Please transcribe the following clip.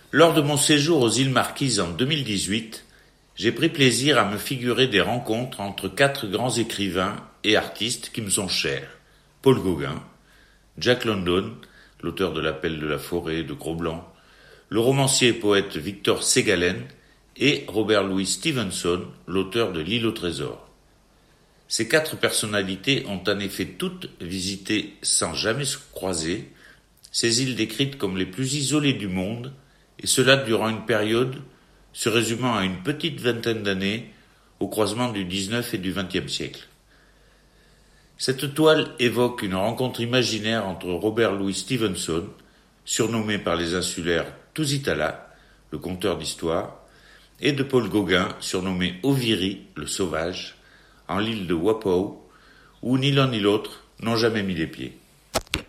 Lors de mon séjour aux îles Marquises en 2018, j'ai pris plaisir à me figurer des rencontres entre 4 grands écrivains et artistes qui me sont chers. Paul Gauguin, Jack London, l'auteur de L'Appel de la forêt, de Gros-Blanc, le romancier et poète Victor Ségalen et Robert Louis Stevenson, l'auteur de L'Île au trésor. Ces 4 personnalités ont en effet toutes visité sans jamais se croiser ces îles décrites comme les plus isolées du monde, et cela durant une période se résumant à une petite vingtaine d'années au croisement du 19 et du 20e siècle. Cette toile évoque une rencontre imaginaire entre Robert Louis Stevenson, surnommé par les insulaires Tusitala, le conteur d'histoire, et de Paul Gauguin, surnommé Oviri, le sauvage, en l'île de Wapau, où ni l'un ni l'autre n'ont jamais mis les pieds.